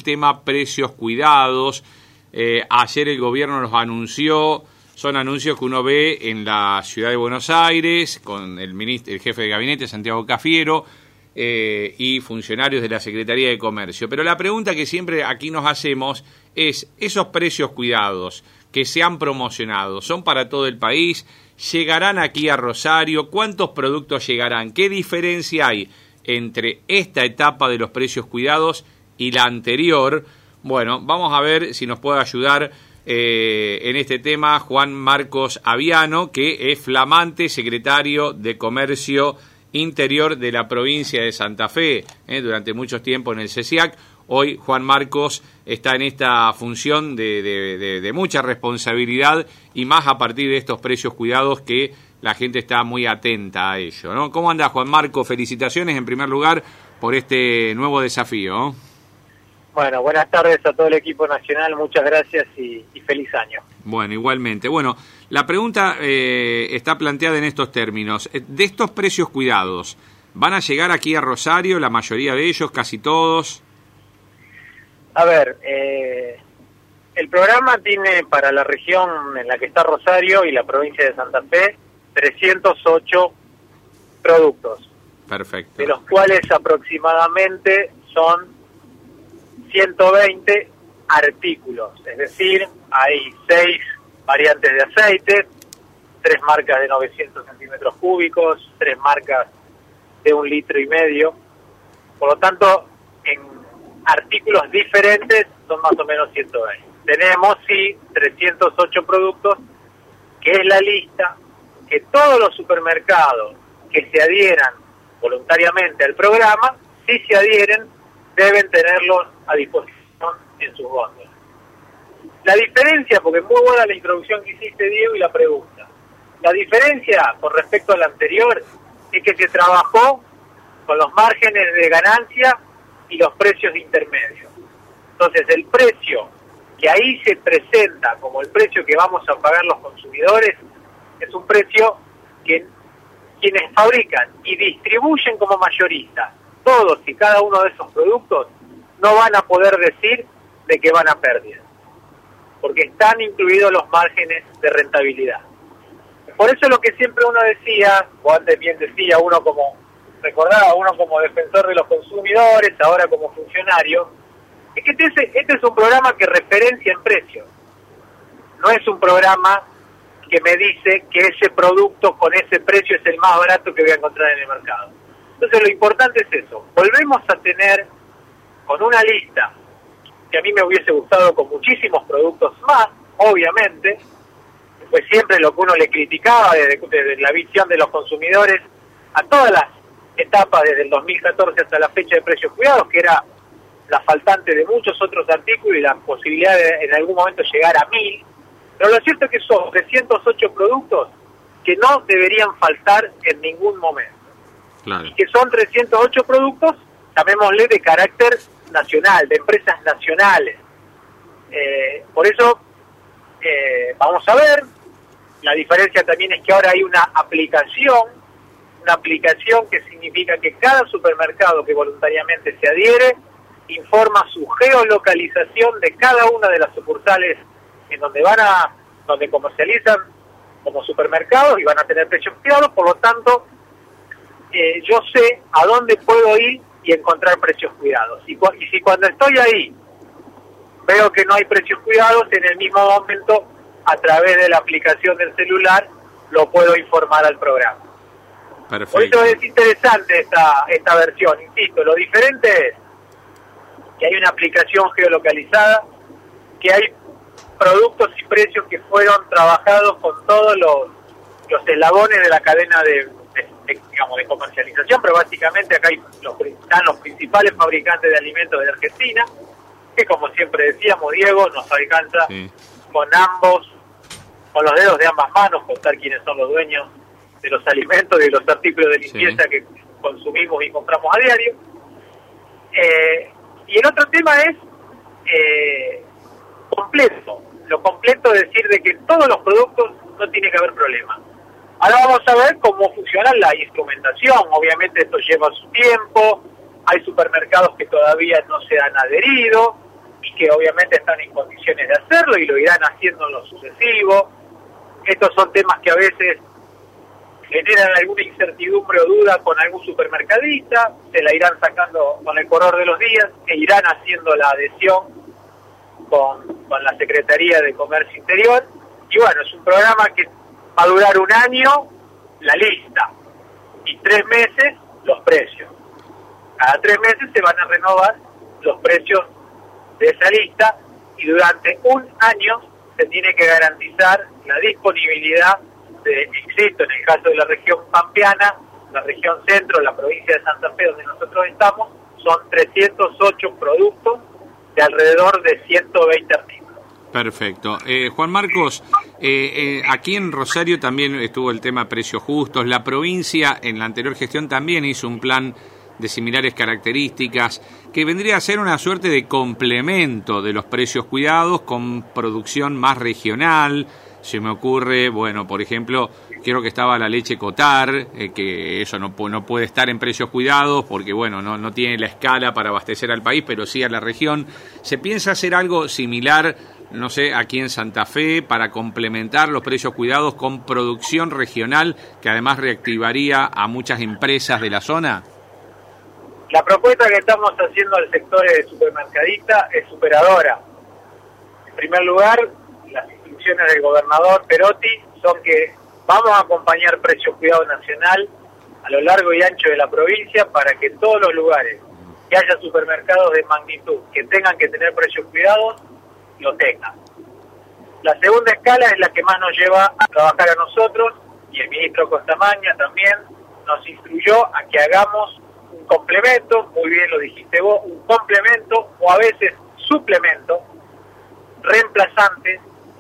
el tema precios cuidados. Ayer el gobierno los anunció, son anuncios que uno ve en la ciudad de Buenos Aires, con el jefe de gabinete, Santiago Cafiero, y funcionarios de la Secretaría de Comercio. Pero la pregunta que siempre aquí nos hacemos es, ¿esos precios cuidados que se han promocionado son para todo el país? ¿Llegarán aquí a Rosario? ¿Cuántos productos llegarán? ¿Qué diferencia hay entre esta etapa de los precios cuidados y la anterior? Bueno, vamos a ver si nos puede ayudar en este tema Juan Marcos Aviano, que es flamante secretario de Comercio Interior de la provincia de Santa Fe, durante mucho tiempo en el CECIAC. Hoy Juan Marcos está en esta función de mucha responsabilidad y más a partir de estos precios cuidados que la gente está muy atenta a ello, ¿no? ¿Cómo anda, Juan Marcos? Felicitaciones en primer lugar por este nuevo desafío. Bueno, buenas tardes a todo el equipo nacional, muchas gracias y feliz año. Bueno, igualmente. Bueno, la pregunta está planteada en estos términos. De estos precios cuidados, ¿van a llegar aquí a Rosario la mayoría de ellos, casi todos? A ver, el programa tiene para la región en la que está Rosario y la provincia de Santa Fe 308 productos. Perfecto. De los cuales aproximadamente son 120 artículos, es decir, hay 6 variantes de aceite, 3 marcas de 900 centímetros cúbicos, 3 marcas de 1,5 litros. Por lo tanto, en artículos diferentes son más o menos 120. Tenemos, sí, 308 productos, que es la lista que todos los supermercados que se adhieran voluntariamente al programa, si se adhieren, deben tenerlos a disposición en sus góndolas. La diferencia, porque es muy buena la introducción que hiciste, Diego, y la pregunta. La diferencia con respecto a la anterior es que se trabajó con los márgenes de ganancia y los precios intermedios. Entonces, el precio que ahí se presenta como el precio que vamos a pagar los consumidores es un precio que quienes fabrican y distribuyen como mayoristas todos y cada uno de esos productos no van a poder decir de que van a pérdida, porque están incluidos los márgenes de rentabilidad. Por eso lo que siempre uno decía, o antes bien decía, recordaba uno como defensor de los consumidores, ahora como funcionario, es que este es un programa que referencia en precios. No es un programa que me dice que ese producto con ese precio es el más barato que voy a encontrar en el mercado. Entonces lo importante es eso. Volvemos a tener con una lista que a mí me hubiese gustado con muchísimos productos más, obviamente, pues siempre lo que uno le criticaba desde la visión de los consumidores a todas las etapas desde el 2014 hasta la fecha de precios cuidados, que era la faltante de muchos otros artículos y la posibilidad de en algún momento llegar a 1000. Pero lo cierto es que son 308 productos que no deberían faltar en ningún momento. Claro. Y que son 308 productos, llamémosle, de carácter nacional, de empresas nacionales. Por eso, vamos a ver, la diferencia también es que ahora hay una aplicación que significa que cada supermercado que voluntariamente se adhiere informa su geolocalización de cada una de las sucursales en donde comercializan como supermercados y van a tener precios cuidados. Por lo tanto, yo sé a dónde puedo ir y encontrar precios cuidados. Y si cuando estoy ahí veo que no hay precios cuidados, en el mismo momento, a través de la aplicación del celular, lo puedo informar al programa. Perfecto. Por eso es interesante esta versión. Insisto, lo diferente es que hay una aplicación geolocalizada, que hay productos y precios que fueron trabajados con todos los eslabones de la cadena de comercialización, pero básicamente acá están los principales fabricantes de alimentos de Argentina, que como siempre decíamos, Diego, nos alcanza con los dedos de ambas manos contar quiénes son los dueños de los alimentos y de los artículos de limpieza que consumimos y compramos a diario. Y el otro tema es completo. Lo completo es decir de que todos los productos no tiene que haber problema. Ahora vamos a ver cómo funciona la instrumentación. Obviamente esto lleva su tiempo, hay supermercados que todavía no se han adherido, y que obviamente están en condiciones de hacerlo y lo irán haciendo en lo sucesivo. Estos son temas que a veces generan alguna incertidumbre o duda con algún supermercadista, se la irán sacando con el correr de los días e irán haciendo la adhesión con la Secretaría de Comercio Interior. Y bueno, es un programa que va a durar 1 año la lista y 3 meses los precios. Cada 3 meses se van a renovar los precios de esa lista y durante 1 año se tiene que garantizar la disponibilidad de, insisto, en el caso de la región pampeana, la región centro, la provincia de Santa Fe, donde nosotros estamos, son 308 productos de alrededor de 120 artículos. Perfecto. Juan Marcos, aquí en Rosario también estuvo el tema precios justos. La provincia en la anterior gestión también hizo un plan de similares características que vendría a ser una suerte de complemento de los precios cuidados con producción más regional. Se me ocurre, bueno, por ejemplo, creo que estaba la leche Cotar, que eso no puede estar en precios cuidados porque, bueno, no tiene la escala para abastecer al país, pero sí a la región. ¿Se piensa hacer algo similar, no sé, aquí en Santa Fe para complementar los precios cuidados con producción regional que además reactivaría a muchas empresas de la zona? La propuesta que estamos haciendo al sector supermercadista es superadora. En primer lugar, las instrucciones del gobernador Perotti son que vamos a acompañar Precios Cuidados Nacional a lo largo y ancho de la provincia para que en todos los lugares que haya supermercados de magnitud que tengan que tener precios cuidados, lo tengan. La segunda escala es la que más nos lleva a trabajar a nosotros, y el ministro Costamaña también nos instruyó a que hagamos un complemento, muy bien lo dijiste vos, un complemento o a veces suplemento, reemplazante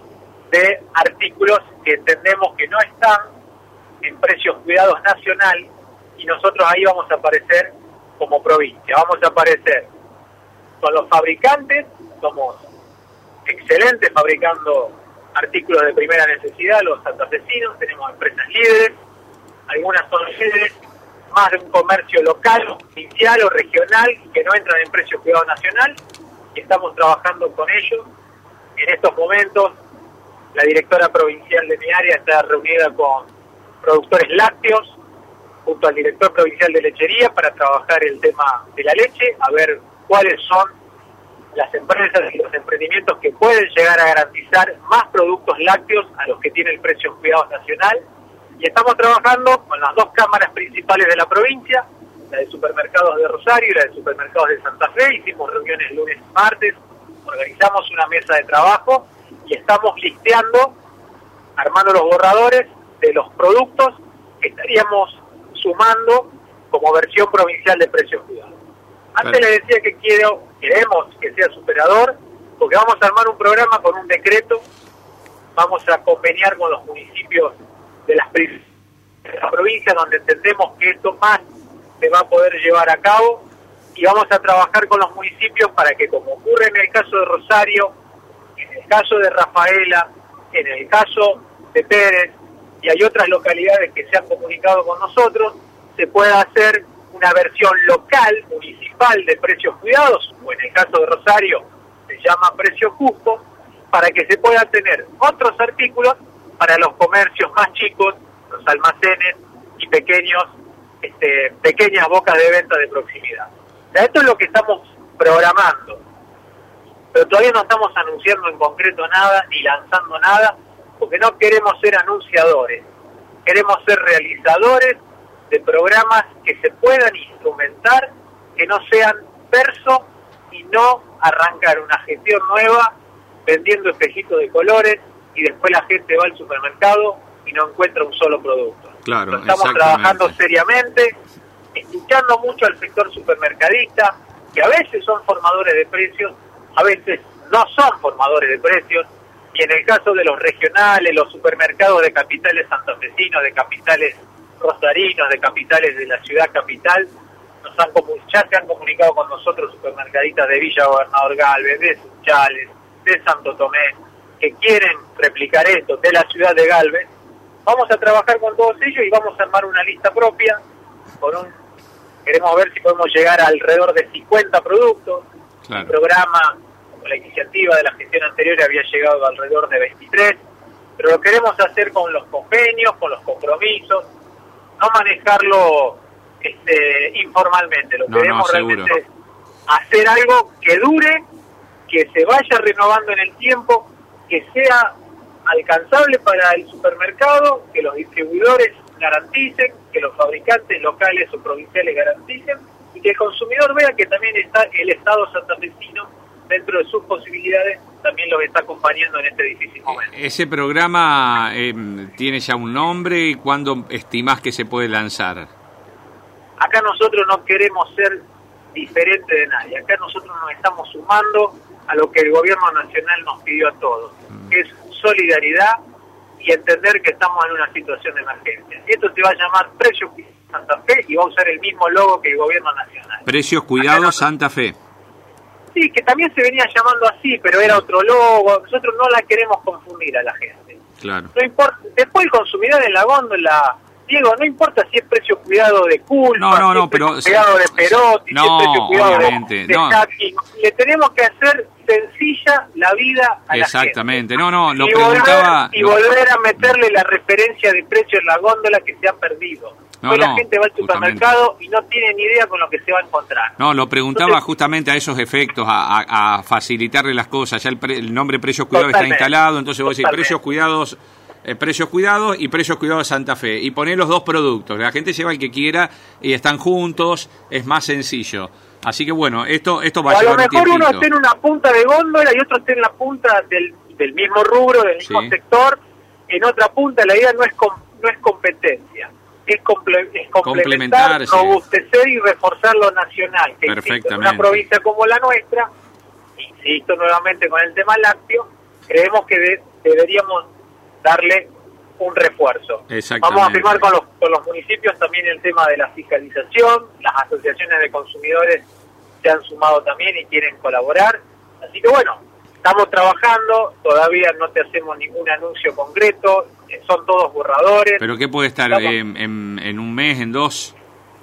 de artículos que entendemos que no están en precios cuidados nacional, y nosotros ahí vamos a aparecer como provincia, vamos a aparecer con los fabricantes, somos excelentes fabricando artículos de primera necesidad, los santafesinos, tenemos empresas líderes, algunas son líderes más de un comercio local, provincial o regional que no entran en precios cuidados nacional, y estamos trabajando con ellos. En estos momentos la directora provincial de mi área está reunida con productores lácteos junto al director provincial de lechería para trabajar el tema de la leche, a ver cuáles son las empresas y los emprendimientos que pueden llegar a garantizar más productos lácteos a los que tiene el precio cuidados nacional. Y estamos trabajando con las 2 cámaras principales de la provincia, la de supermercados de Rosario y la de supermercados de Santa Fe. Hicimos reuniones lunes y martes, organizamos una mesa de trabajo y estamos listeando, armando los borradores de los productos que estaríamos sumando como versión provincial de precios cuidados. Antes le decía que queremos que sea superador, porque vamos a armar un programa con un decreto, vamos a conveniar con los municipios de la provincia donde entendemos que esto más se va a poder llevar a cabo, y vamos a trabajar con los municipios para que, como ocurre en el caso de Rosario, en el caso de Rafaela, en el caso de Pérez, y hay otras localidades que se han comunicado con nosotros, se pueda hacer una versión local, municipal de precios cuidados, o en el caso de Rosario se llama precio justo, para que se puedan tener otros artículos para los comercios más chicos, los almacenes y pequeñas bocas de venta de proximidad. O sea, esto es lo que estamos programando, pero todavía no estamos anunciando en concreto nada, ni lanzando nada, porque no queremos ser anunciadores, queremos ser realizadores de programas que se puedan instrumentar, que no sean verso y no arrancar una gestión nueva vendiendo espejitos de colores y después la gente va al supermercado y no encuentra un solo producto. Claro, estamos trabajando seriamente, escuchando mucho al sector supermercadista, que a veces son formadores de precios, a veces no son formadores de precios, y en el caso de los regionales, los supermercados de capitales santafesinos, de capitales rosarinos, de capitales de la ciudad capital, ya se han comunicado con nosotros supermercadistas de Villa Gobernador Galvez, de Sunchales, de Santo Tomé, que quieren replicar esto, de la ciudad de Galvez. Vamos a trabajar con todos ellos y vamos a armar una lista propia, queremos ver si podemos llegar a alrededor de 50 productos, claro. Un programa con la iniciativa de la gestión anterior había llegado alrededor de 23, pero lo queremos hacer con los convenios, con los compromisos, no manejarlo informalmente, lo queremos realmente hacer algo que dure, que se vaya renovando en el tiempo, que sea alcanzable para el supermercado, que los distribuidores garanticen, que los fabricantes locales o provinciales garanticen, y que el consumidor vea que también está el Estado santafesino, dentro de sus posibilidades, también los está acompañando en este difícil momento. ¿Ese programa tiene ya un nombre y cuándo estimás que se puede lanzar? Acá nosotros no queremos ser diferentes de nadie, acá nosotros nos estamos sumando a lo que el gobierno nacional nos pidió a todos, que es solidaridad y entender que estamos en una situación de emergencia. Esto se va a llamar Precios Cuidados Santa Fe y va a usar el mismo logo que el gobierno nacional. Precios Cuidados Santa Fe. Sí, que también se venía llamando así, pero era otro logo. Nosotros no la queremos confundir a la gente. Claro. No importa, después el consumidor en la góndola, Diego, no importa si es precio cuidado de culpa, no, si es pero precio cuidado de Perotti, no, si es precio cuidado obviamente, de Sacchi. Le tenemos que hacer sencilla la vida a la gente. Exactamente, lo y preguntaba... volver a meterle la referencia de precio en la góndola que se ha perdido. La gente va al supermercado y no tiene ni idea con lo que se va a encontrar. No, lo preguntaba justamente a esos efectos, a facilitarle las cosas. Ya el nombre Precios Cuidados está instalado, entonces vos decís Precios Cuidados y Precios Cuidados Santa Fe. Y ponés los dos productos, la gente lleva el que quiera y están juntos, es más sencillo. Así que bueno, esto va a llevar un tiempito. A lo mejor uno esté en una punta de góndola y otro esté en la punta del mismo rubro, del mismo sector, en otra punta. La idea no es competencia. Es complementar, robustecer y reforzar lo nacional, que insisto, en una provincia como la nuestra, insisto nuevamente con el tema lácteo, creemos que deberíamos darle un refuerzo. Vamos a firmar con los municipios también el tema de la fiscalización, las asociaciones de consumidores se han sumado también y quieren colaborar, así que bueno, estamos trabajando, todavía no te hacemos ningún anuncio concreto, son todos borradores. ¿Pero qué puede estar en un mes, en 2?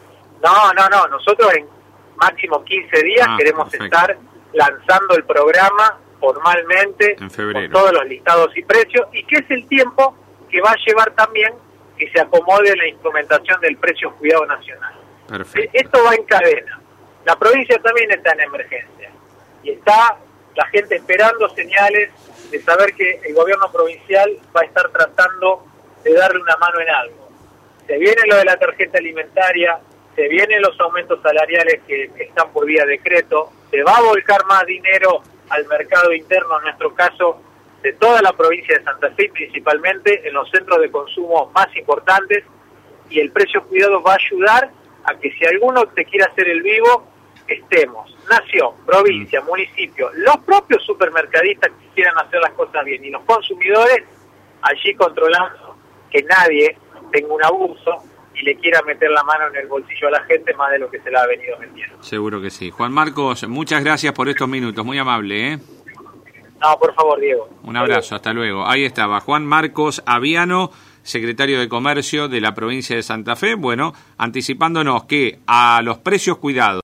No, nosotros en máximo 15 días queremos estar lanzando el programa formalmente, en febrero, con todos los listados y precios, y que es el tiempo que va a llevar también que se acomode la instrumentación del precio cuidado nacional. Perfecto. Esto va en cadena. La provincia también está en emergencia, y está la gente esperando señales de saber que el gobierno provincial va a estar tratando de darle una mano en algo. Se viene lo de la tarjeta alimentaria, se vienen los aumentos salariales que están por vía decreto, se va a volcar más dinero al mercado interno, en nuestro caso, de toda la provincia de Santa Fe, principalmente en los centros de consumo más importantes, y el precio cuidado va a ayudar a que si alguno te quiere hacer el vivo, estemos, nación, provincia, municipio, los propios supermercadistas que quieran hacer las cosas bien y los consumidores allí controlando que nadie tenga un abuso y le quiera meter la mano en el bolsillo a la gente más de lo que se la ha venido vendiendo. Seguro que sí. Juan Marcos, muchas gracias por estos minutos, muy amable, ¿eh? No, por favor, Diego. Un abrazo, hasta luego. Ahí estaba Juan Marcos Aviano, secretario de Comercio de la provincia de Santa Fe, bueno, anticipándonos que a los precios cuidados